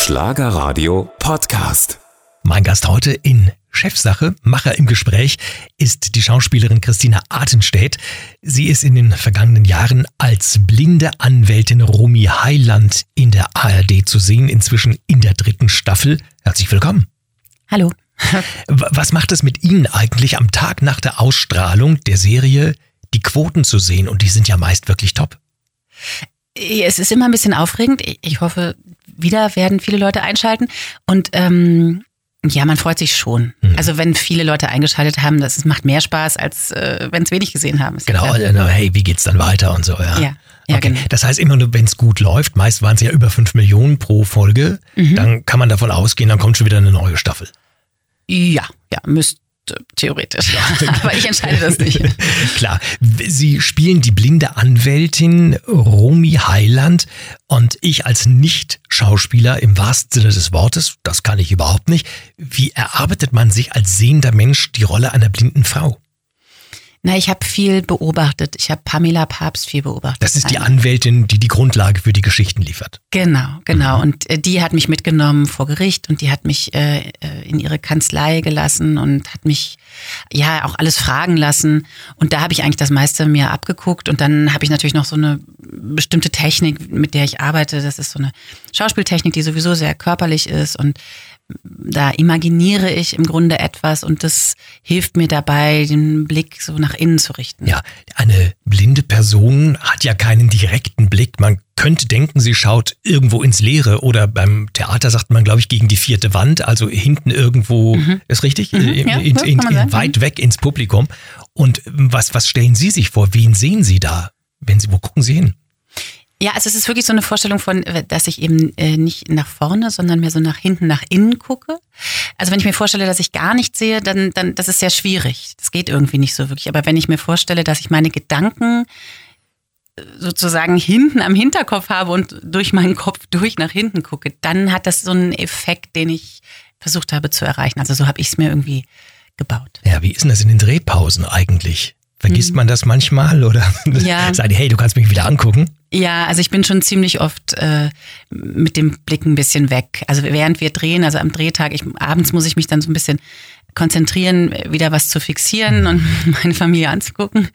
Schlagerradio Podcast. Mein Gast heute in Chefsache, Macher im Gespräch, ist die Schauspielerin Christina Artenstedt. Sie ist in den vergangenen Jahren als blinde Anwältin Romy Heiland in der ARD zu sehen, inzwischen in der 3. Staffel. Herzlich willkommen. Hallo. Was macht es mit Ihnen eigentlich am Tag nach der Ausstrahlung der Serie, die Quoten zu sehen? Und die sind ja meist wirklich top. Es ist immer ein bisschen aufregend. Ich hoffe, wieder werden viele Leute einschalten. Und ja, man freut sich schon. Also wenn viele Leute eingeschaltet haben, das macht mehr Spaß, als wenn es wenig gesehen haben. Genau, hey, wie geht's dann weiter und so, ja. Ja, okay. genau. Das heißt, immer nur, wenn es gut läuft, meist waren es ja über 5 Millionen pro Folge, dann kann man davon ausgehen, dann kommt schon wieder eine neue Staffel. Ja, müsste theoretisch. Aber ich entscheide das nicht. Klar, Sie spielen die blinde Anwältin Romy Heiland und ich als Nicht-Schauspieler im wahrsten Sinne des Wortes, das kann ich überhaupt nicht. Wie erarbeitet man sich als sehender Mensch die Rolle einer blinden Frau? Na, ich habe viel beobachtet. Ich habe Pamela Papst viel beobachtet. Das ist die Anwältin, die die Grundlage für die Geschichten liefert. Genau. Und die hat mich mitgenommen vor Gericht und die hat mich in ihre Kanzlei gelassen und hat mich ja auch alles fragen lassen. Und da habe ich eigentlich das meiste mir abgeguckt. Und dann habe ich natürlich noch so eine bestimmte Technik, mit der ich arbeite. Das ist so eine Schauspieltechnik, die sowieso sehr körperlich ist. Und da imaginiere ich im Grunde etwas und das hilft mir dabei, den Blick so nach innen zu richten. Ja, eine blinde Person hat ja keinen direkten Blick. Man könnte denken, sie schaut irgendwo ins Leere oder beim Theater sagt man, glaube ich, gegen die 4. Wand, also hinten irgendwo, ist richtig? Weit weg ins Publikum. Und was stellen Sie sich vor? Wen sehen Sie da? Wo gucken Sie hin? Ja, also es ist wirklich so eine Vorstellung von, dass ich eben nicht nach vorne, sondern mehr so nach hinten, nach innen gucke. Also wenn ich mir vorstelle, dass ich gar nichts sehe, dann das ist sehr schwierig. Das geht irgendwie nicht so wirklich. Aber wenn ich mir vorstelle, dass ich meine Gedanken sozusagen hinten am Hinterkopf habe und durch meinen Kopf durch nach hinten gucke, dann hat das so einen Effekt, den ich versucht habe zu erreichen. Also so habe ich es mir irgendwie gebaut. Ja, wie ist denn das in den Drehpausen eigentlich? Vergisst man das manchmal oder sagt ihr, hey, du kannst mich wieder angucken? Ja, also ich bin schon ziemlich oft mit dem Blick ein bisschen weg. Also während wir drehen, also am Drehtag, abends muss ich mich dann so ein bisschen konzentrieren, wieder was zu fixieren und meine Familie anzugucken.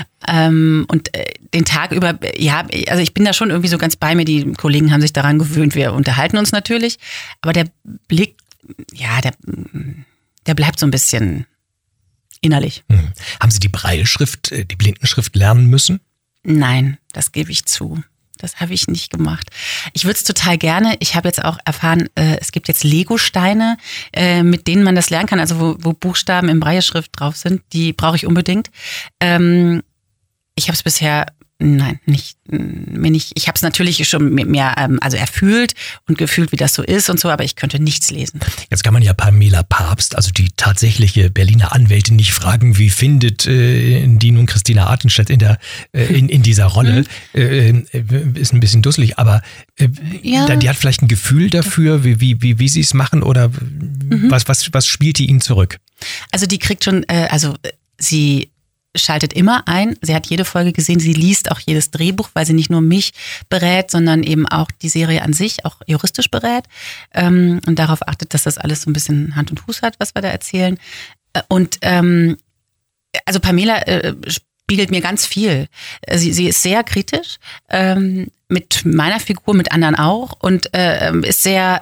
Und den Tag über, ja, also ich bin da schon irgendwie so ganz bei mir. Die Kollegen haben sich daran gewöhnt. Wir unterhalten uns natürlich, aber der Blick, ja, der bleibt so ein bisschen innerlich. Haben Sie die Brailleschrift, die Blindenschrift lernen müssen? Nein, das gebe ich zu. Das habe ich nicht gemacht. Ich würde es total gerne. Ich habe jetzt auch erfahren, es gibt jetzt Lego-Steine, mit denen man das lernen kann, also wo Buchstaben in Brailleschrift drauf sind. Die brauche ich unbedingt. Ich habe es bisher nicht. Ich habe es natürlich schon mehr erfühlt und gefühlt, wie das so ist und so, aber ich könnte nichts lesen. Jetzt kann man ja Pamela Papst, also die tatsächliche Berliner Anwältin, nicht fragen, wie findet die nun Christina Artenstedt in dieser Rolle. Ist ein bisschen dusselig, aber die hat vielleicht ein Gefühl dafür, wie sie es machen oder was spielt die ihnen zurück? Also die kriegt schon, sie schaltet immer ein. Sie hat jede Folge gesehen. Sie liest auch jedes Drehbuch, weil sie nicht nur mich berät, sondern eben auch die Serie an sich, auch juristisch berät. Und darauf achtet, dass das alles so ein bisschen Hand und Fuß hat, was wir da erzählen. Und also Pamela spiegelt mir ganz viel. Sie ist sehr kritisch mit meiner Figur, mit anderen auch und ist sehr,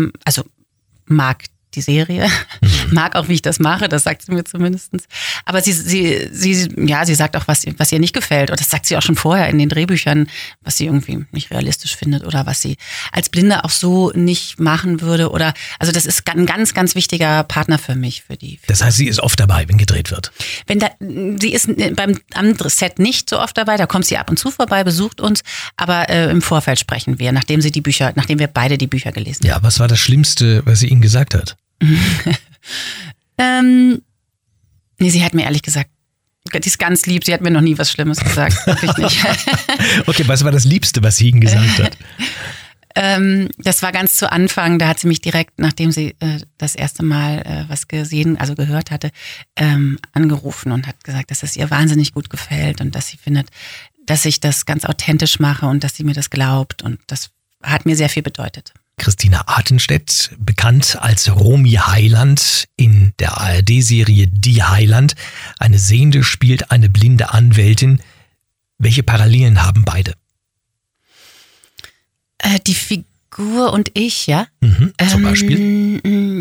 mag die Serie, mag auch, wie ich das mache, das sagt sie mir zumindest. Aber sie sagt auch, was ihr nicht gefällt. Und das sagt sie auch schon vorher in den Drehbüchern, was sie irgendwie nicht realistisch findet oder was sie als Blinde auch so nicht machen würde. Oder also das ist ein ganz, ganz wichtiger Partner für mich. Das heißt, sie ist oft dabei, wenn gedreht wird? Sie ist beim anderen Set nicht so oft dabei, da kommt sie ab und zu vorbei, besucht uns, aber im Vorfeld sprechen wir, nachdem wir beide die Bücher gelesen haben. Ja, was war das Schlimmste, was sie Ihnen gesagt hat? Sie hat mir ehrlich gesagt, die ist ganz lieb, sie hat mir noch nie was Schlimmes gesagt, wirklich nicht. Okay, was war das Liebste, was sie Ihnen gesagt hat? Das war ganz zu Anfang, da hat sie mich direkt, nachdem sie das erste Mal was gesehen, also gehört hatte, angerufen und hat gesagt, dass es ihr wahnsinnig gut gefällt und dass sie findet, dass ich das ganz authentisch mache und dass sie mir das glaubt und das hat mir sehr viel bedeutet. Christina Artenstedt, bekannt als Romy Heiland in der ARD-Serie Die Heiland. Eine Sehende spielt eine blinde Anwältin. Welche Parallelen haben beide? Die Figur und ich, ja? Zum Beispiel?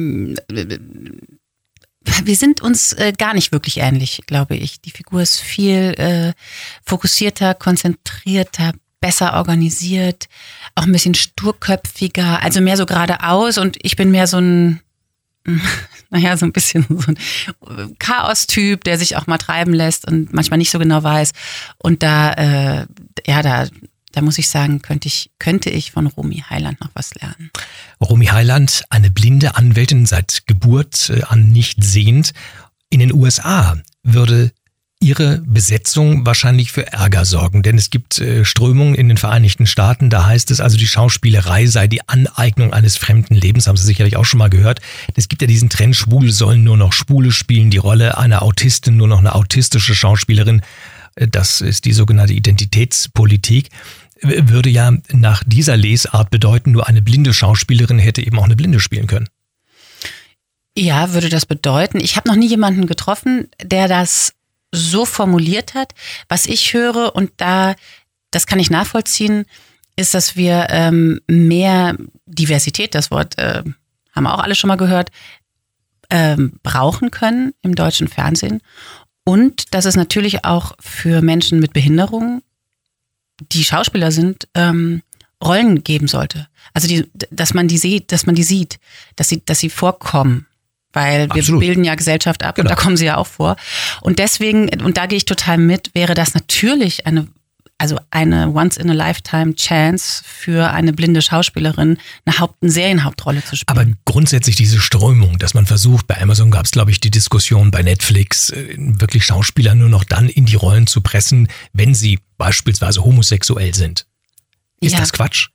Wir sind uns gar nicht wirklich ähnlich, glaube ich. Die Figur ist viel fokussierter, konzentrierter, besser organisiert, auch ein bisschen sturköpfiger, also mehr so geradeaus, und ich bin mehr so ein bisschen so ein Chaos-Typ, der sich auch mal treiben lässt und manchmal nicht so genau weiß. Und da muss ich sagen, könnte ich von Romy Heiland noch was lernen. Romy Heiland, eine blinde Anwältin, seit Geburt an nicht sehend. In den USA würde ihre Besetzung wahrscheinlich für Ärger sorgen, denn es gibt Strömungen in den Vereinigten Staaten, da heißt es also, die Schauspielerei sei die Aneignung eines fremden Lebens, haben Sie sicherlich auch schon mal gehört. Es gibt ja diesen Trend, Schwule sollen nur noch Schwule spielen, die Rolle einer Autistin nur noch eine autistische Schauspielerin, das ist die sogenannte Identitätspolitik. Würde ja nach dieser Lesart bedeuten, nur eine blinde Schauspielerin hätte eben auch eine Blinde spielen können. Ja, würde das bedeuten. Ich habe noch nie jemanden getroffen, der das so formuliert hat. Was ich höre, und das kann ich nachvollziehen, ist, dass wir mehr Diversität, das Wort haben wir auch alle schon mal gehört, brauchen können im deutschen Fernsehen. Und dass es natürlich auch für Menschen mit Behinderungen, die Schauspieler sind, Rollen geben sollte. Also dass man die sieht, dass sie vorkommen. Weil wir Absolut. Bilden ja Gesellschaft ab, genau. Und da kommen sie ja auch vor. Und deswegen, und da gehe ich total mit, wäre das natürlich eine Once-in-a-Lifetime-Chance für eine blinde Schauspielerin, eine Serienhauptrolle zu spielen. Aber grundsätzlich diese Strömung, dass man versucht, bei Amazon gab es, glaube ich, die Diskussion, bei Netflix, wirklich Schauspieler nur noch dann in die Rollen zu pressen, wenn sie beispielsweise homosexuell sind. Ist das Quatsch?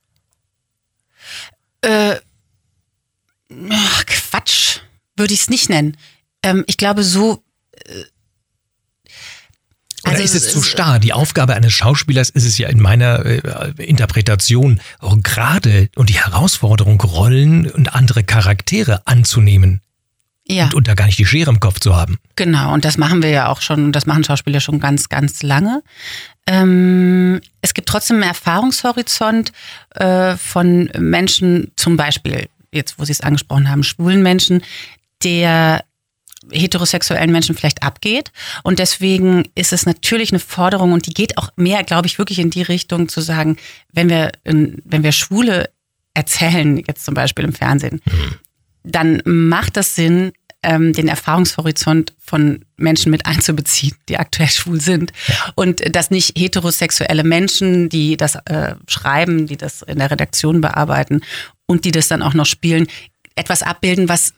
Quatsch würde ich es nicht nennen. Ich glaube so... Oder ist es zu starr? Die Aufgabe eines Schauspielers ist es ja in meiner Interpretation auch gerade und die Herausforderung, Rollen und andere Charaktere anzunehmen. Ja. Und da gar nicht die Schere im Kopf zu haben. Genau, und das machen wir ja auch schon, und das machen Schauspieler schon ganz, ganz lange. Es gibt trotzdem einen Erfahrungshorizont von Menschen, zum Beispiel, jetzt wo Sie es angesprochen haben, schwulen Menschen, der heterosexuellen Menschen vielleicht abgeht. Und deswegen ist es natürlich eine Forderung, und die geht auch mehr, glaube ich, wirklich in die Richtung zu sagen, wenn wir Schwule erzählen, jetzt zum Beispiel im Fernsehen, dann macht das Sinn, den Erfahrungshorizont von Menschen mit einzubeziehen, die aktuell schwul sind. Ja. Und dass nicht heterosexuelle Menschen, die das schreiben, die das in der Redaktion bearbeiten und die das dann auch noch spielen, etwas abbilden, was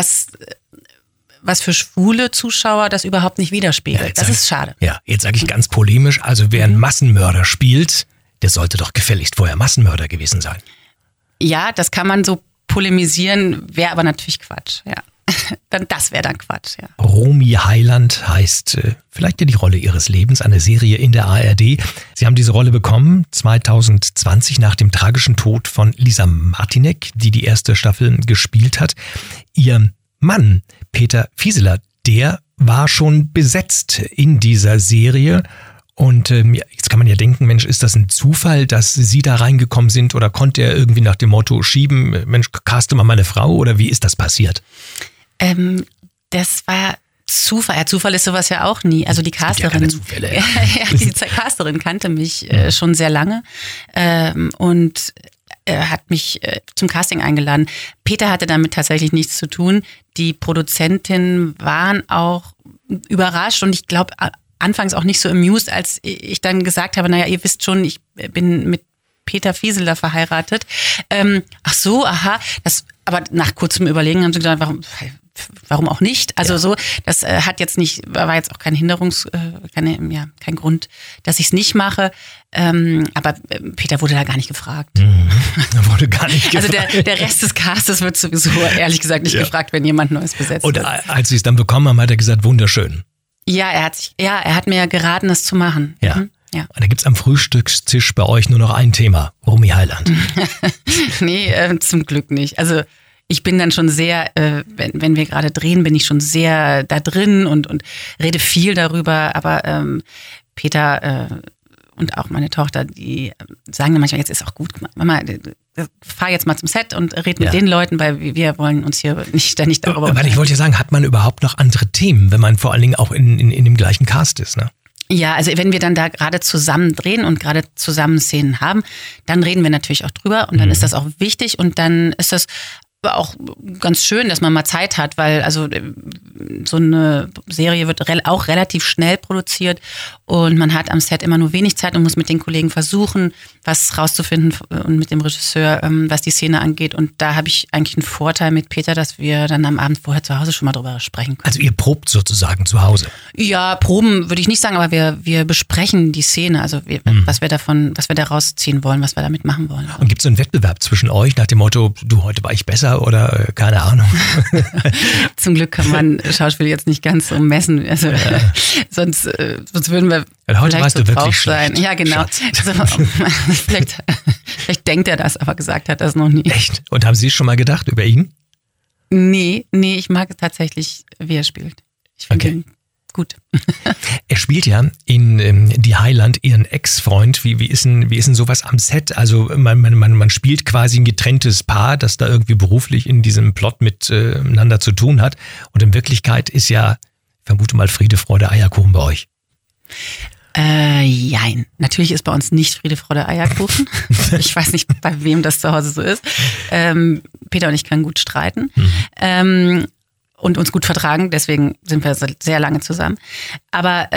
für schwule Zuschauer das überhaupt nicht widerspiegelt. Ja, das ist schade. Ja, jetzt sage ich ganz polemisch, also wer einen Massenmörder spielt, der sollte doch gefälligst vorher Massenmörder gewesen sein. Ja, das kann man so polemisieren, wäre aber natürlich Quatsch, ja. Das wäre dann Quatsch, ja. Romy Heiland heißt vielleicht ja die Rolle ihres Lebens, eine Serie in der ARD. Sie haben diese Rolle bekommen 2020 nach dem tragischen Tod von Lisa Martinek, die erste Staffel gespielt hat. Ihr Mann, Peter Fieseler, der war schon besetzt in dieser Serie. Und jetzt kann man ja denken, Mensch, ist das ein Zufall, dass Sie da reingekommen sind, oder konnte er irgendwie nach dem Motto schieben, Mensch, caste mal meine Frau, oder wie ist das passiert? Das war Zufall. Ja, Zufall ist sowas ja auch nie. Also die Casterin, ja keine Zufälle. Ja, die Casterin kannte mich schon sehr lange und hat mich zum Casting eingeladen. Peter hatte damit tatsächlich nichts zu tun. Die Produzentinnen waren auch überrascht, und ich glaube anfangs auch nicht so amused, als ich dann gesagt habe, naja, ihr wisst schon, ich bin mit Peter Fieseler verheiratet. Ach so, aha. Aber nach kurzem Überlegen haben sie gesagt, warum auch nicht? Also so, das war jetzt auch kein kein Grund, dass ich es nicht mache. Aber Peter wurde da gar nicht gefragt. Er wurde gar nicht gefragt. Also der Rest des Castes wird sowieso ehrlich gesagt nicht gefragt, wenn jemand Neues besetzt wird. Und als sie es dann bekommen haben, hat er gesagt, wunderschön. Ja, er hat mir geraten, es zu machen. Ja. Ja. Und da gibt's am Frühstückstisch bei euch nur noch ein Thema, Romy Heiland. Nee, zum Glück nicht. Also ich bin dann schon sehr, wenn wir gerade drehen, bin ich schon sehr da drin und rede viel darüber. Aber Peter und auch meine Tochter, die sagen dann manchmal, jetzt ist auch gut, Mama, fahr jetzt mal zum Set und red mit den Leuten, weil wir wollen uns hier nicht ständig darüber unterhalten. Weil ich wollte ja sagen, hat man überhaupt noch andere Themen, wenn man vor allen Dingen auch in dem gleichen Cast ist, ne? Ja, also wenn wir dann da gerade zusammen drehen und gerade zusammen Szenen haben, dann reden wir natürlich auch drüber und dann ist das auch wichtig und dann ist das auch ganz schön, dass man mal Zeit hat, weil also so eine Serie wird auch relativ schnell produziert und man hat am Set immer nur wenig Zeit und muss mit den Kollegen versuchen, was rauszufinden und mit dem Regisseur, was die Szene angeht. Und da habe ich eigentlich einen Vorteil mit Peter, dass wir dann am Abend vorher zu Hause schon mal drüber sprechen können. Also ihr probt sozusagen zu Hause? Ja, proben würde ich nicht sagen, aber wir besprechen die Szene, also was wir da rausziehen wollen, was wir damit machen wollen. Und gibt es so einen Wettbewerb zwischen euch nach dem Motto, du, heute war ich besser oder keine Ahnung? Zum Glück kann man Schauspiel jetzt nicht ganz so messen. Also, sonst würden wir heute warst so du wirklich drauf schlecht, sein. Ja, genau. Also, vielleicht denkt er das, aber gesagt hat das noch nie. Echt? Und haben Sie schon mal gedacht über ihn? Nee, ich mag tatsächlich, wie er spielt. Ich finde ihn gut. Er spielt ja in Die Heiland ihren Ex-Freund. Wie ist denn sowas am Set? Also man spielt quasi ein getrenntes Paar, das da irgendwie beruflich in diesem Plot miteinander zu tun hat. Und in Wirklichkeit ist ja, ich vermute mal, Friede, Freude, Eierkuchen bei euch. Jein. Natürlich ist bei uns nicht Friede, Freude, Eierkuchen. Ich weiß nicht, bei wem das zu Hause so ist. Peter und ich können gut streiten. Und uns gut vertragen, deswegen sind wir sehr lange zusammen. Aber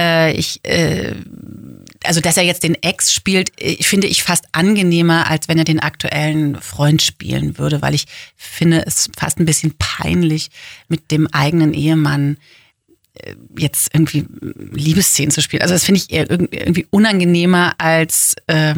also dass er jetzt den Ex spielt, finde ich fast angenehmer, als wenn er den aktuellen Freund spielen würde, weil ich finde es fast ein bisschen peinlich, mit dem eigenen Ehemann jetzt irgendwie Liebesszenen zu spielen. Also das finde ich eher irgendwie unangenehmer, als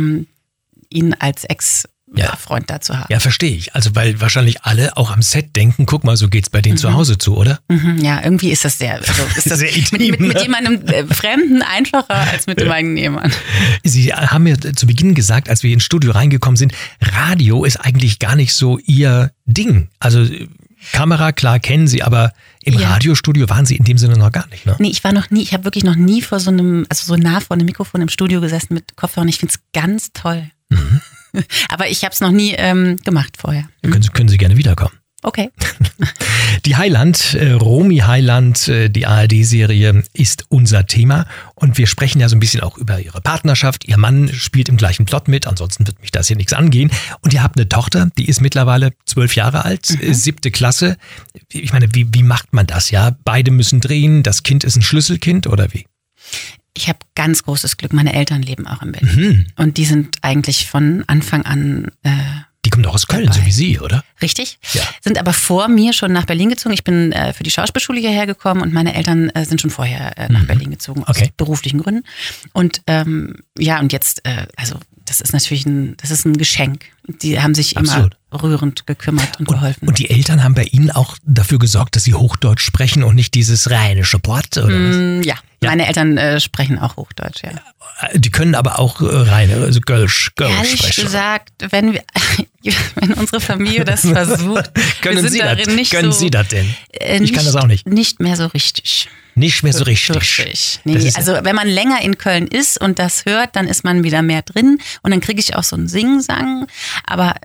ihn als Ex-Freund da zu haben. Ja, verstehe ich. Also weil wahrscheinlich alle auch am Set denken, guck mal, so geht's bei denen zu Hause zu, oder? Ja, irgendwie ist das sehr sehr intim, mit jemandem Fremden einfacher als mit dem eigenen Ehemann. Sie haben mir zu Beginn gesagt, als wir ins Studio reingekommen sind, Radio ist eigentlich gar nicht so Ihr Ding. Also Kamera, klar, kennen Sie, aber im Radiostudio waren Sie in dem Sinne noch gar nicht, ne? Nee, ich habe wirklich noch nie vor so nah vor einem Mikrofon im Studio gesessen mit Kopfhörern. Ich finde es ganz toll. Aber ich habe es noch nie gemacht vorher. Können Sie gerne wiederkommen. Okay. Die Heiland, Romy Heiland, die ARD-Serie ist unser Thema und wir sprechen ja so ein bisschen auch über Ihre Partnerschaft. Ihr Mann spielt im gleichen Plot mit, ansonsten wird mich das hier nichts angehen. Und ihr habt eine Tochter, die ist mittlerweile 12 Jahre alt, 7. Klasse. Ich meine, wie macht man das, ja? Beide müssen drehen, das Kind ist ein Schlüsselkind oder wie? Ich habe ganz großes Glück, meine Eltern leben auch in Berlin. Und die sind eigentlich von Anfang an die kommen doch aus Köln, so wie Sie, oder? Richtig. Ja. Sind aber vor mir schon nach Berlin gezogen. Ich bin für die Schauspielschule hierher gekommen und meine Eltern sind schon vorher nach Berlin gezogen, aus beruflichen Gründen. Und und jetzt, also das ist natürlich ein Geschenk. Die haben sich immer rührend gekümmert und geholfen. Und die Eltern haben bei Ihnen auch dafür gesorgt, dass Sie Hochdeutsch sprechen und nicht dieses rheinische Wort, oder was? Ja, meine Eltern sprechen auch Hochdeutsch, ja. Die können aber auch also Gölsch Ehrlich sprechen. gesagt, wenn unsere Familie das versucht, können Sie das denn? Ich kann das auch nicht. Nicht mehr so richtig. Nicht mehr so richtig. Nee, also wenn man länger in Köln ist und das hört, dann ist man wieder mehr drin und dann kriege ich auch so einen Singsang, aber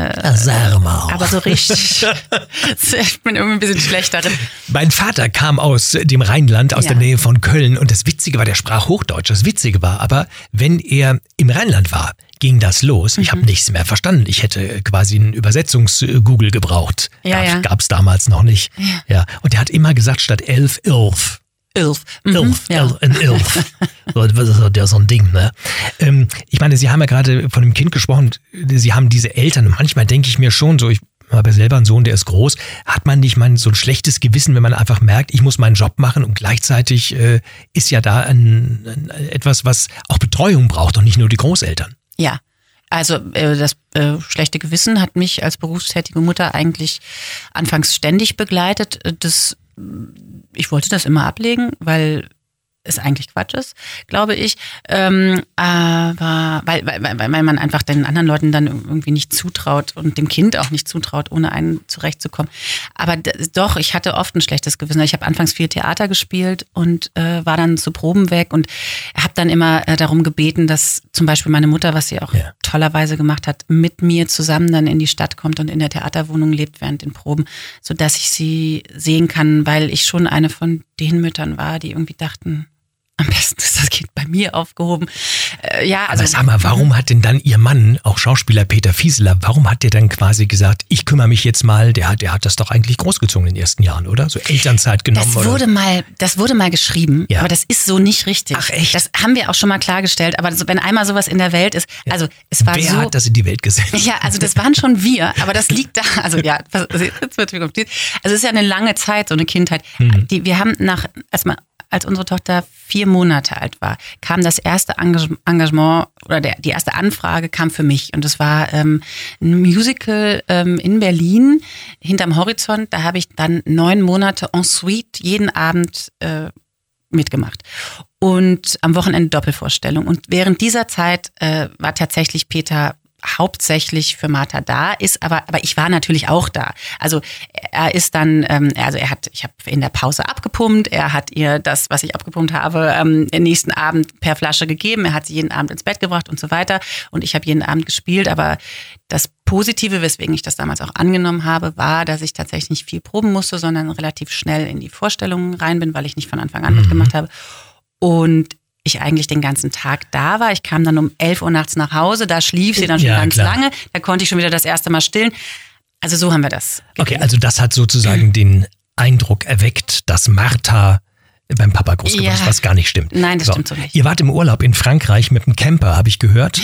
aber so richtig. Ich bin irgendwie ein bisschen schlecht darin. Mein Vater kam aus dem Rheinland, aus der Nähe von Köln und das Witzige war, der sprach Hochdeutsch. Das Witzige war aber, wenn er im Rheinland war, ging das los. Ich habe nichts mehr verstanden. Ich hätte quasi einen Übersetzungs-Google gebraucht. Gab's damals noch nicht. Ja. Und der hat immer gesagt, statt 11, 11. Ilf. Das ist so ein Ding, ne? Ich meine, Sie haben ja gerade von dem Kind gesprochen, Sie haben diese Eltern und manchmal denke ich mir schon so, ich habe selber einen Sohn, der ist groß, hat man nicht mal so ein schlechtes Gewissen, wenn man einfach merkt, ich muss meinen Job machen und gleichzeitig ist ja da etwas, was auch Betreuung braucht und nicht nur die Großeltern. Ja. Also das schlechte Gewissen hat mich als berufstätige Mutter eigentlich anfangs ständig begleitet. Ich wollte das immer ablegen, weil es eigentlich Quatsch ist, glaube ich. Aber weil man einfach den anderen Leuten dann irgendwie nicht zutraut und dem Kind auch nicht zutraut, ohne einen zurechtzukommen. Aber doch, ich hatte oft ein schlechtes Gewissen. Ich habe anfangs viel Theater gespielt und war dann zu Proben weg und habe dann immer darum gebeten, dass zum Beispiel meine Mutter, was sie auch tollerweise gemacht hat, mit mir zusammen dann in die Stadt kommt und in der Theaterwohnung lebt während den Proben, sodass ich sie sehen kann, weil ich schon eine von den Müttern war, die irgendwie dachten, am besten ist das Kind bei mir aufgehoben. Aber sag mal, warum hat denn dann Ihr Mann, auch Schauspieler Peter Fieseler, warum hat der dann quasi gesagt, ich kümmere mich jetzt mal, der hat das doch eigentlich großgezogen in den ersten Jahren, oder? So Elternzeit genommen, Das wurde mal geschrieben, aber das ist so nicht richtig. Ach echt? Das haben wir auch schon mal klargestellt, aber wenn einmal sowas in der Welt ist, also es war Wer hat das in die Welt gesetzt? Ja, also das waren schon wir, aber das liegt da, also ja, jetzt wird es kompliziert. Also es ist ja eine lange Zeit, so eine Kindheit. Wir haben als unsere Tochter 4 Monate alt war, kam das erste Engagement oder die erste Anfrage kam für mich. Und das war ein Musical in Berlin, hinterm Horizont. Da habe ich dann 9 Monate en suite jeden Abend mitgemacht. Und am Wochenende Doppelvorstellung. Und während dieser Zeit war tatsächlich Peter hauptsächlich für Martha da, aber ich war natürlich auch da. Also er ist dann, ich habe in der Pause abgepumpt, er hat ihr das, was ich abgepumpt habe, den nächsten Abend per Flasche gegeben, er hat sie jeden Abend ins Bett gebracht und so weiter und ich habe jeden Abend gespielt, aber das Positive, weswegen ich das damals auch angenommen habe, war, dass ich tatsächlich nicht viel proben musste, sondern relativ schnell in die Vorstellungen rein bin, weil ich nicht von Anfang an mitgemacht habe und ich eigentlich den ganzen Tag da war. Ich kam dann um 11 Uhr nachts nach Hause, da schlief sie dann schon ganz lange, da konnte ich schon wieder das erste Mal stillen. Also so haben wir das gemacht. Okay, also das hat sozusagen den Eindruck erweckt, dass Martha beim Papa groß geworden ist, was gar nicht stimmt. Nein, das stimmt so nicht. Ihr wart im Urlaub in Frankreich mit einem Camper, habe ich gehört.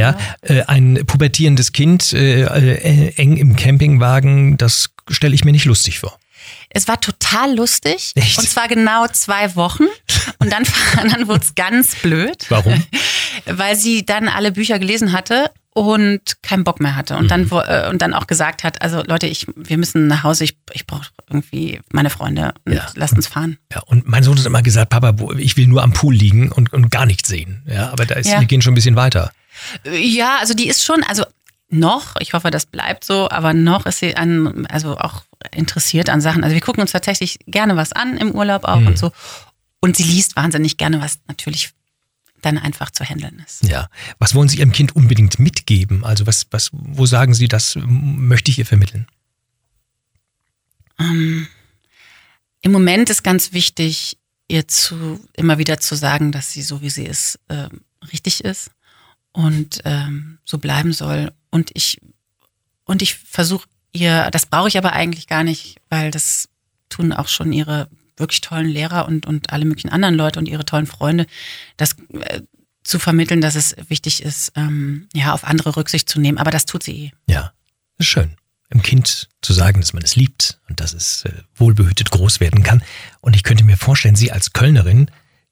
Ein pubertierendes Kind eng im Campingwagen, das stelle ich mir nicht lustig vor. Es war total lustig. Echt? Und zwar genau 2 Wochen. Und dann wurde es ganz blöd. Warum? Weil sie dann alle Bücher gelesen hatte und keinen Bock mehr hatte. Und dann auch gesagt hat, also Leute, wir müssen nach Hause, ich brauche irgendwie meine Freunde und lasst uns fahren. Ja, und mein Sohn hat immer gesagt, Papa, ich will nur am Pool liegen und gar nichts sehen. Ja, aber wir gehen schon ein bisschen weiter. Ja, also die ist schon, noch, ich hoffe, das bleibt so, aber noch ist sie auch interessiert an Sachen. Also wir gucken uns tatsächlich gerne was an im Urlaub auch und so. Und sie liest wahnsinnig gerne, was natürlich dann einfach zu handeln ist. Ja. Was wollen Sie Ihrem Kind unbedingt mitgeben? Also wo sagen Sie, das möchte ich ihr vermitteln? Im Moment ist ganz wichtig, ihr immer wieder zu sagen, dass sie so wie sie ist, richtig ist und so bleiben soll. Und ich versuche ihr, das brauche ich aber eigentlich gar nicht, weil das tun auch schon ihre wirklich tollen Lehrer und alle möglichen anderen Leute und ihre tollen Freunde, das zu vermitteln, dass es wichtig ist, auf andere Rücksicht zu nehmen. Aber das tut sie. Ja, ist schön. Im Kind zu sagen, dass man es liebt und dass es wohlbehütet groß werden kann. Und ich könnte mir vorstellen, Sie als Kölnerin,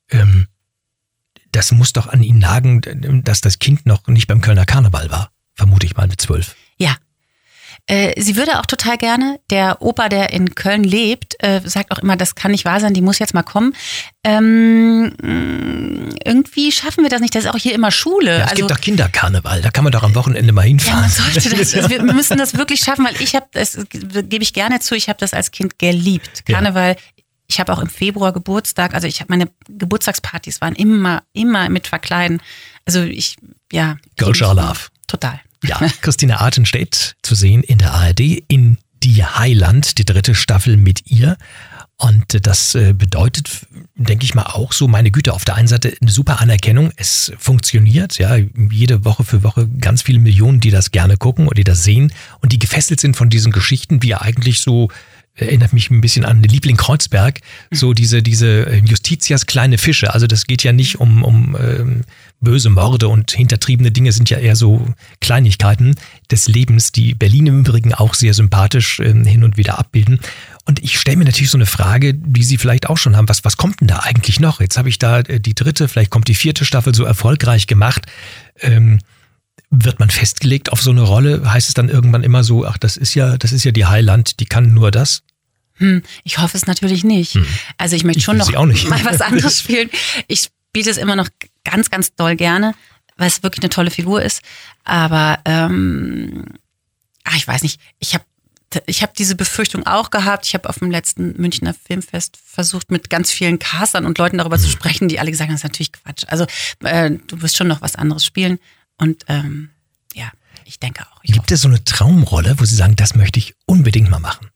das muss doch an Ihnen nagen, dass das Kind noch nicht beim Kölner Karneval war. Vermute ich mal mit 12. Ja. Sie würde auch total gerne, der Opa, der in Köln lebt, sagt auch immer, das kann nicht wahr sein, die muss jetzt mal kommen. Irgendwie schaffen wir das nicht, das ist auch hier immer Schule. Ja, es gibt doch Kinderkarneval, da kann man doch am Wochenende mal hinfahren. Ja, man sollte wir müssen das wirklich schaffen, weil das gebe ich gerne zu, ich habe das als Kind geliebt. Karneval, ich habe auch im Februar Geburtstag, also ich habe meine Geburtstagspartys waren immer mit Verkleiden. Also Girlscharlauf. Total. Ja, Christina Artenstedt zu sehen in der ARD in Die Heiland, die 3. Staffel mit ihr. Und das bedeutet, denke ich mal, auch so, meine Güte, auf der einen Seite eine super Anerkennung. Es funktioniert, jede Woche für Woche ganz viele Millionen, die das gerne gucken und die das sehen und die gefesselt sind von diesen Geschichten, wie eigentlich so, erinnert mich ein bisschen an Liebling Kreuzberg, so diese Justitias kleine Fische. Also das geht ja nicht um böse Morde und hintertriebene Dinge, sind ja eher so Kleinigkeiten des Lebens, die Berlin im Übrigen auch sehr sympathisch hin und wieder abbilden. Und ich stelle mir natürlich so eine Frage, die Sie vielleicht auch schon haben, was kommt denn da eigentlich noch? Jetzt habe ich da die 3., vielleicht kommt die 4. Staffel so erfolgreich gemacht. Wird man festgelegt auf so eine Rolle? Heißt es dann irgendwann immer so, ach, das ist ja die Heiland, die kann nur das? Ich hoffe es natürlich nicht. Also ich möchte schon noch mal was anderes spielen. Ich spiele es immer noch ganz, ganz doll gerne, weil es wirklich eine tolle Figur ist. Aber ich weiß nicht, ich habe diese Befürchtung auch gehabt. Ich habe auf dem letzten Münchner Filmfest versucht, mit ganz vielen Castern und Leuten darüber zu sprechen, die alle gesagt haben, das ist natürlich Quatsch. Also du wirst schon noch was anderes spielen. Und ich denke auch. Gibt es so eine Traumrolle, wo Sie sagen, das möchte ich unbedingt mal machen?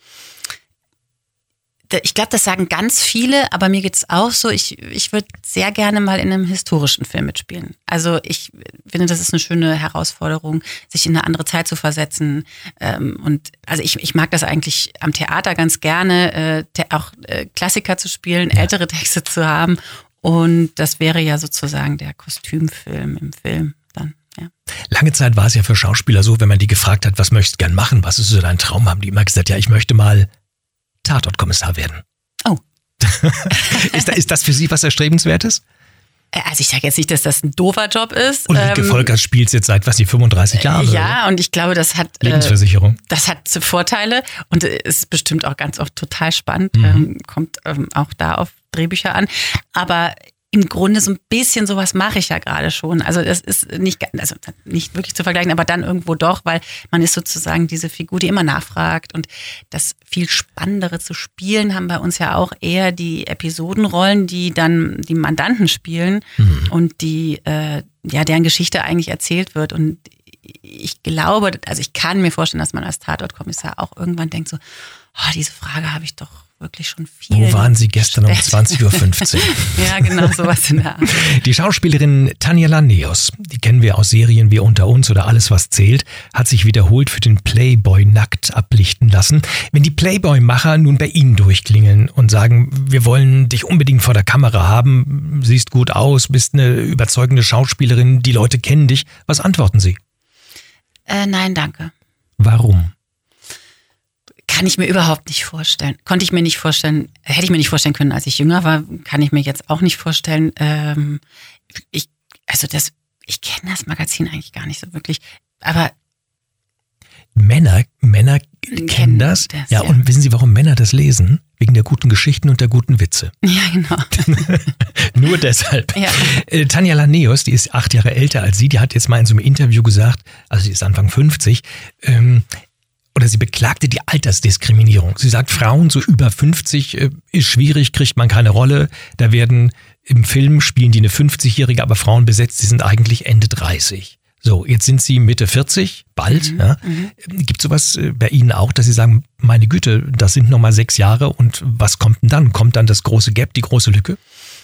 Ich glaube, das sagen ganz viele, aber mir geht's auch so. Ich würde sehr gerne mal in einem historischen Film mitspielen. Also ich finde, das ist eine schöne Herausforderung, sich in eine andere Zeit zu versetzen. Und also ich mag das eigentlich am Theater ganz gerne, auch Klassiker zu spielen, ältere Texte zu haben. Und das wäre ja sozusagen der Kostümfilm im Film dann. Ja. Lange Zeit war es ja für Schauspieler so, wenn man die gefragt hat, was möchtest du gern machen, was ist so dein Traum, haben die immer gesagt, ja, ich möchte mal Tatortkommissar werden. Oh. Ist das für Sie was Erstrebenswertes? Also ich sage jetzt nicht, dass das ein doofer Job ist. Ulrike Volkers spielt jetzt seit, 35 Jahren? Ja, und ich glaube, das hat Lebensversicherung. Das hat Vorteile und ist bestimmt auch ganz oft total spannend. Kommt auch da auf Drehbücher an. Aber im Grunde so ein bisschen sowas mache ich ja gerade schon. Also das ist nicht wirklich zu vergleichen, aber dann irgendwo doch, weil man ist sozusagen diese Figur, die immer nachfragt. Und das viel Spannendere zu spielen haben bei uns ja auch eher die Episodenrollen, die dann die Mandanten spielen und die deren Geschichte eigentlich erzählt wird. Und ich glaube, also ich kann mir vorstellen, dass man als Tatortkommissar auch irgendwann denkt so, diese Frage habe ich doch wirklich schon viel. Wo waren Sie gestern um 20.15 Uhr? Ja, genau, sowas in der Art. Die Schauspielerin Tanja Laneos, die kennen wir aus Serien wie Unter uns oder Alles, was zählt, hat sich wiederholt für den Playboy nackt ablichten lassen. Wenn die Playboy-Macher nun bei Ihnen durchklingeln und sagen, wir wollen dich unbedingt vor der Kamera haben, siehst gut aus, bist eine überzeugende Schauspielerin, die Leute kennen dich, was antworten Sie? Nein, danke. Warum? Kann ich mir überhaupt nicht vorstellen. Konnte ich mir nicht vorstellen, hätte ich mir nicht vorstellen können, als ich jünger war, kann ich mir jetzt auch nicht vorstellen. Ich kenne das Magazin eigentlich gar nicht so wirklich, aber Männer kennen das. Ja, und wissen Sie, warum Männer das lesen? Wegen der guten Geschichten und der guten Witze. Ja, genau. Nur deshalb. Ja. Tanja Laneos, die ist 8 Jahre älter als Sie, die hat jetzt mal in so einem Interview gesagt, also sie ist Anfang 50, oder sie beklagte die Altersdiskriminierung. Sie sagt, Frauen so über 50 ist schwierig, kriegt man keine Rolle. Da werden im Film spielen die eine 50-Jährige, aber Frauen besetzt, die sind eigentlich Ende 30. So, jetzt sind sie Mitte 40, bald. Ja. Gibt es sowas bei Ihnen auch, dass Sie sagen, meine Güte, das sind nochmal 6 Jahre und was kommt denn dann? Kommt dann das große Gap, die große Lücke?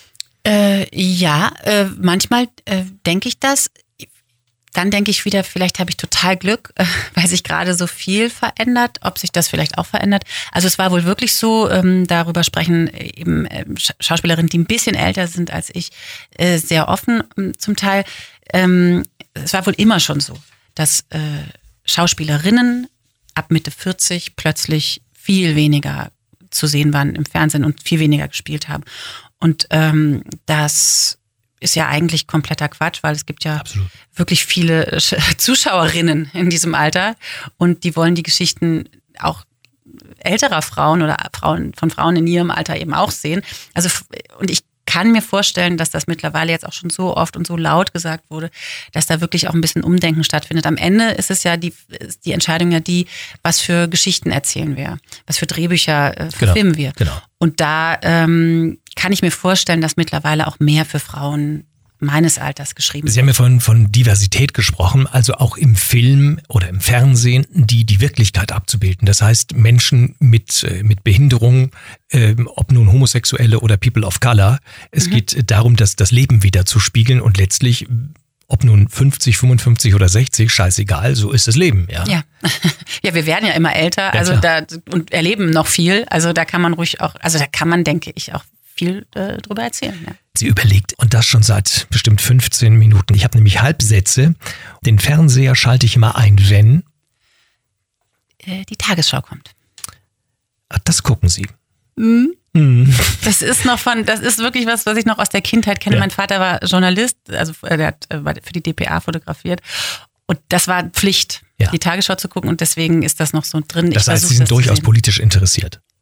Manchmal denke ich das. Dann denke ich wieder, vielleicht habe ich total Glück, weil sich gerade so viel verändert, ob sich das vielleicht auch verändert. Also es war wohl wirklich so, darüber sprechen eben Schauspielerinnen, die ein bisschen älter sind als ich, sehr offen zum Teil. Es war wohl immer schon so, dass Schauspielerinnen ab Mitte 40 plötzlich viel weniger zu sehen waren im Fernsehen und viel weniger gespielt haben. Und das ist ja eigentlich kompletter Quatsch, weil es gibt ja wirklich viele Zuschauerinnen in diesem Alter und die wollen die Geschichten auch älterer Frauen oder von Frauen in ihrem Alter eben auch sehen. Also, und ich kann mir vorstellen, dass das mittlerweile jetzt auch schon so oft und so laut gesagt wurde, dass da wirklich auch ein bisschen Umdenken stattfindet. Am Ende ist es ja die Entscheidung ja die, was für Geschichten erzählen wir, was für Drehbücher verfilmen wir. Genau. Und da kann ich mir vorstellen, dass mittlerweile auch mehr für Frauen meines Alters geschrieben wird. Sie haben ja vorhin von Diversität gesprochen, also auch im Film oder im Fernsehen die Wirklichkeit abzubilden. Das heißt, Menschen mit Behinderung, ob nun Homosexuelle oder People of Color, es geht darum, das Leben wieder zu spiegeln und letztlich, ob nun 50, 55 oder 60, scheißegal, so ist das Leben, ja. Ja, wir werden ja immer älter, also und erleben noch viel, also da kann man ruhig auch, also da kann man, denke ich, auch viel drüber erzählen. Ja. Sie überlegt, und das schon seit bestimmt 15 Minuten. Ich habe nämlich Halbsätze. Den Fernseher schalte ich immer ein, wenn die Tagesschau kommt. Ach, das gucken Sie. Das ist wirklich was ich noch aus der Kindheit kenne. Ja. Mein Vater war Journalist, also der hat für die dpa fotografiert. Und das war Pflicht, die Tagesschau zu gucken. Und deswegen ist das noch so drin. Das heißt, Sie sind durchaus politisch interessiert.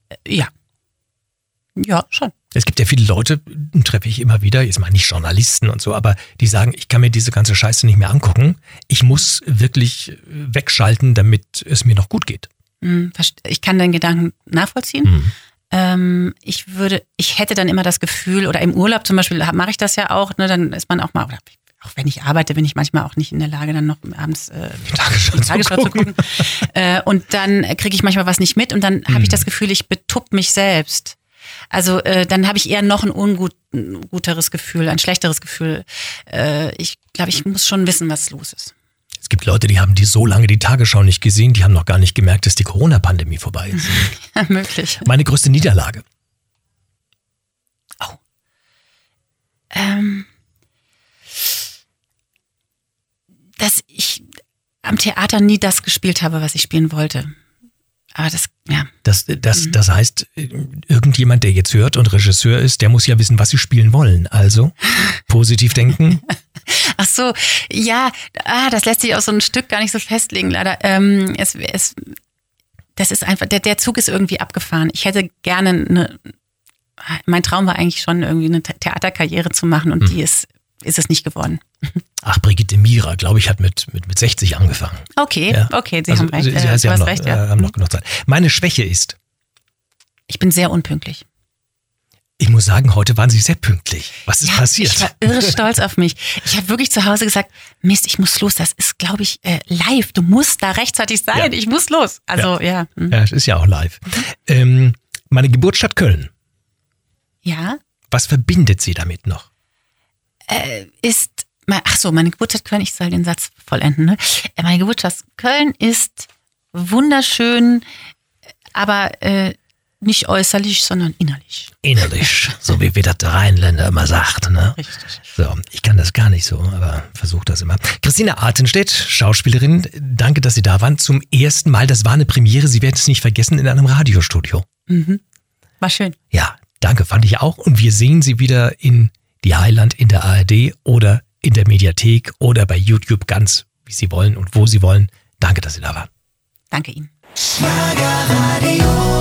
Ja. Ja, schon. Es gibt ja viele Leute, treffe ich immer wieder, jetzt mal nicht Journalisten und so, aber die sagen, ich kann mir diese ganze Scheiße nicht mehr angucken. Ich muss wirklich wegschalten, damit es mir noch gut geht. Ich kann deinen Gedanken nachvollziehen. Ich hätte dann immer das Gefühl, oder im Urlaub zum Beispiel mache ich das ja auch, ne, dann ist man auch mal, oder auch wenn ich arbeite, bin ich manchmal auch nicht in der Lage, dann noch abends die Tagesschau zu gucken. Und dann kriege ich manchmal was nicht mit und dann habe ich das Gefühl, ich betupp mich selbst. Also dann habe ich eher noch ein unguteres Gefühl, ein schlechteres Gefühl. Ich glaube, ich muss schon wissen, was los ist. Es gibt Leute, die haben so lange die Tagesschau nicht gesehen, die haben noch gar nicht gemerkt, dass die Corona-Pandemie vorbei ist. Ja, möglich. Meine größte Niederlage. Oh. Dass ich am Theater nie das gespielt habe, was ich spielen wollte. Aber das, ja. Das heißt, irgendjemand, der jetzt hört und Regisseur ist, der muss ja wissen, was sie spielen wollen. Also, positiv denken. Ach so, ja, das lässt sich auch so ein Stück gar nicht so festlegen, leider. Das ist einfach, der Zug ist irgendwie abgefahren. Ich hätte gerne mein Traum war eigentlich schon irgendwie eine Theaterkarriere zu machen und die ist es nicht geworden. Ach, Brigitte Mira, glaube ich, hat mit 60 angefangen. Okay, ja. Okay, Sie haben recht. Sie haben recht, ja. Haben noch genug Zeit. Meine Schwäche ist? Ich bin sehr unpünktlich. Ich muss sagen, heute waren Sie sehr pünktlich. Was ist passiert? Ich war irre stolz auf mich. Ich habe wirklich zu Hause gesagt, Mist, ich muss los. Das ist, glaube ich, live. Du musst da rechtzeitig sein. Ja. Ich muss los. Also, ja. Ja, es ist ja auch live. Meine Geburtsstadt Köln. Ja. Was verbindet Sie damit noch? Meine Geburtsstadt Köln, ich soll den Satz vollenden. Ne? Meine Geburtsstadt Köln ist wunderschön, aber nicht äußerlich, sondern innerlich. Innerlich, so wie der Rheinländer immer sagt. Ne? Richtig. So, ich kann das gar nicht so, aber versuche das immer. Christina Artenstedt, Schauspielerin, danke, dass Sie da waren. Zum ersten Mal, das war eine Premiere, Sie werden es nicht vergessen, in einem Radiostudio. War schön. Ja, danke, fand ich auch. Und wir sehen Sie wieder in die Highland in der ARD oder in der Mediathek oder bei YouTube, ganz wie Sie wollen und wo Sie wollen. Danke, dass Sie da waren. Danke Ihnen. Schlagerradio.